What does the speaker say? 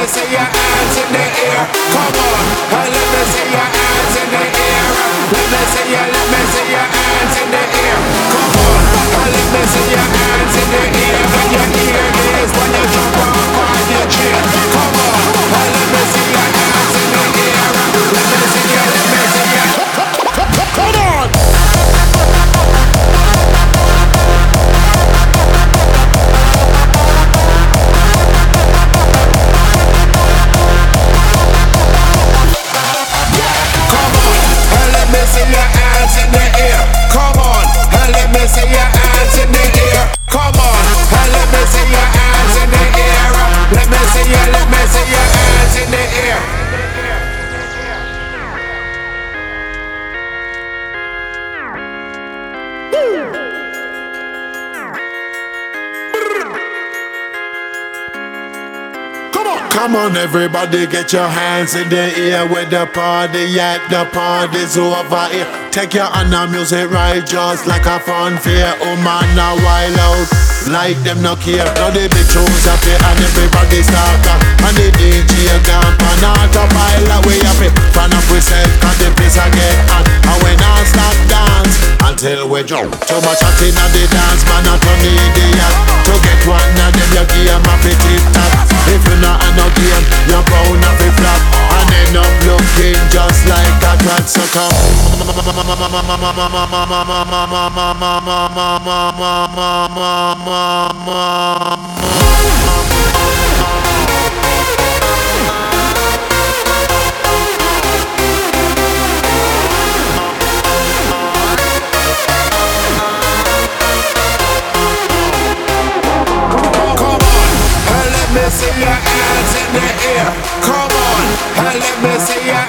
see your hands in the air. Come on, let me see your hands in the air. Let me see your hands in the air. Come on, let me see your hands in the air. When you hear this, when you jump up on your chair. Come on, let me see your hands in the air. Let me see your. Come on. See your hands in the air. Come on, let me see your hands in the air. Come on, let me see your hands in the air. Let me see your hands in the air. Come on, everybody, get your hands in the air. With the party at the party's over here. Take your hand on music right, just like a fun fair. Oh man, now wild out, like them no care. Now the big tunes up here and everybody start up. And the DJ gone on autopilot. We up it, fan up we set, cause the place I get hot. And when I start dance, until we jump. Too much acting at the dance, man, not on the idiot. To get one of them, you give them a tip top. If you're not on no game, you're bound to be flop. And end up looking just like a cat sucker. See your hands in the air. Come on, let me see your